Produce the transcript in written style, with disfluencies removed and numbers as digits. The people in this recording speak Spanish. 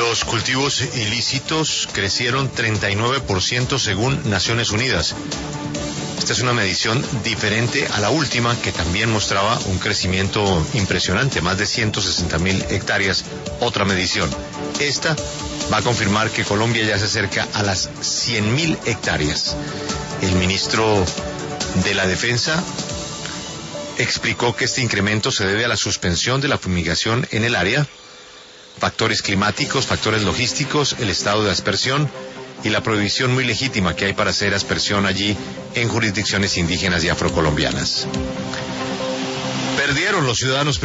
Los cultivos ilícitos crecieron 39% según Naciones Unidas. Esta es una medición diferente a la última, que también mostraba un crecimiento impresionante, más de 160.000 hectáreas, otra medición. Esta va a confirmar que Colombia ya se acerca a las 100.000 hectáreas. El ministro de la Defensa explicó que este incremento se debe a la suspensión de la fumigación en el área, factores climáticos, factores logísticos, el estado de aspersión y la prohibición muy legítima que hay para hacer aspersión allí en jurisdicciones indígenas y afrocolombianas. Perdieron los ciudadanos